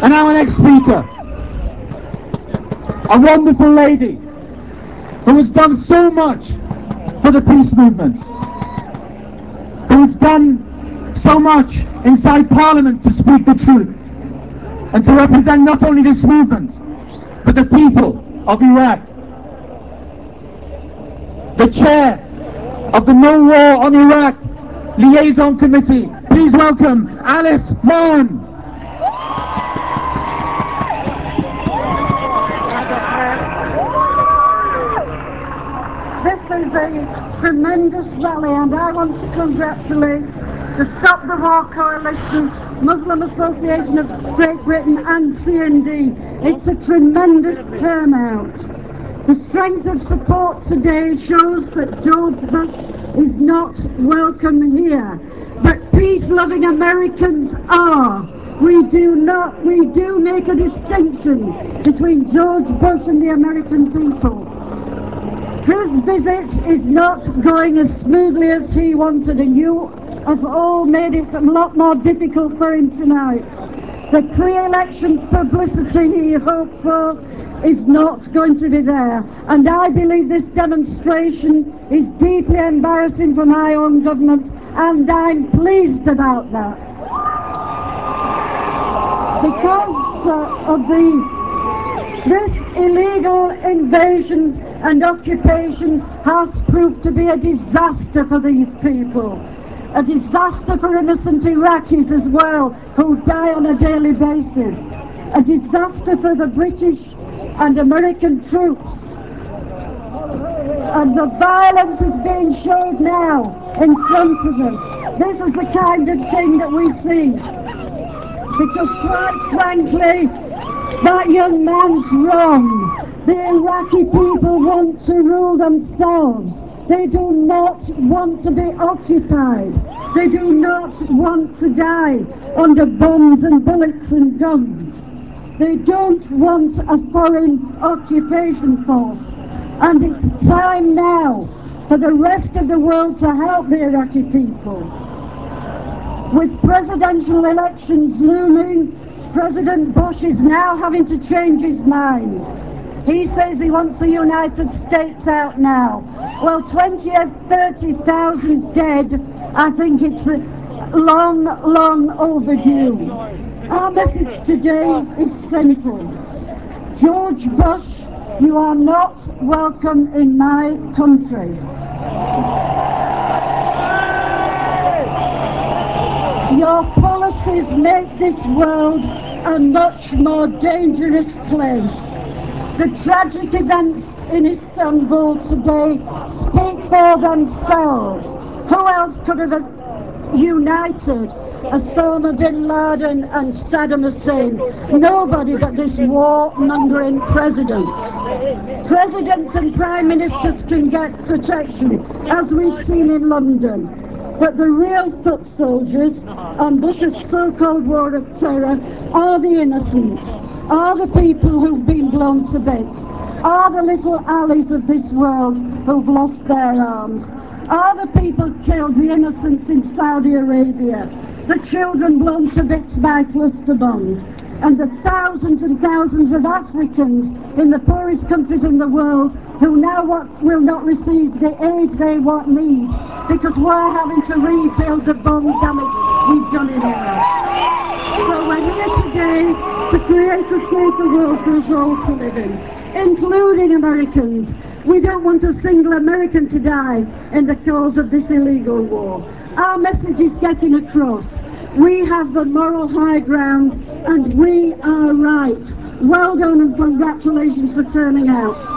And our next speaker, a wonderful lady who has done so much for the peace movement, who has done so much inside Parliament to speak the truth and to represent not only this movement, but the people of Iraq. The chair of the No War on Iraq Liaison Committee, please welcome Alice Mann. This is a tremendous rally, and I want to congratulate the Stop the War Coalition, Muslim Association of Great Britain and CND. It's a tremendous turnout. The strength of support today shows that George Bush is not welcome here, but peace-loving Americans are. We do make a distinction between George Bush and the American people. His visit is not going as smoothly as he wanted, and you have all made it a lot more difficult for him tonight. The pre-election publicity he hoped for is not going to be there, and I believe this demonstration is deeply embarrassing for my own government, and I'm pleased about that. Because of this illegal invasion and occupation has proved to be a disaster for these people. A disaster for innocent Iraqis as well, who die on a daily basis. A disaster for the British and American troops. And the violence is being showed now in front of us. This is the kind of thing that we see. Because quite frankly, that young man's wrong. The Iraqi people want to rule themselves. They do not want to be occupied. They do not want to die under bombs and bullets and guns. They don't want a foreign occupation force. And it's time now for the rest of the world to help the Iraqi people. With presidential elections looming, President Bush is now having to change his mind. He says he wants the United States out now. Well, 20 or 30,000 dead, I think it's long, long overdue. Our message today is simple. George Bush, you are not welcome in my country. Your policies make this world a much more dangerous place. The tragic events in Istanbul today speak for themselves. Who else could have united Osama bin Laden and Saddam Hussein? Nobody but this war-mongering president. Presidents and prime ministers can get protection, as we've seen in London. But the real foot soldiers on Bush's so-called war of terror are the innocents, are the people who've been blown to bits, are the little alleys of this world who've lost their arms, are the people killed, the innocents in Saudi Arabia, the children blown to bits by cluster bombs, and the thousands and thousands of Africans in the poorest countries in the world who now will not receive the aid they need because we're having to rebuild the bomb damage we've done in Iraq. So we're here today to create a safer world for us all to live in, including Americans. We don't want a single American to die in the cause of this illegal war. Our message is getting across. We have the moral high ground and we are right. Well done and congratulations for turning out.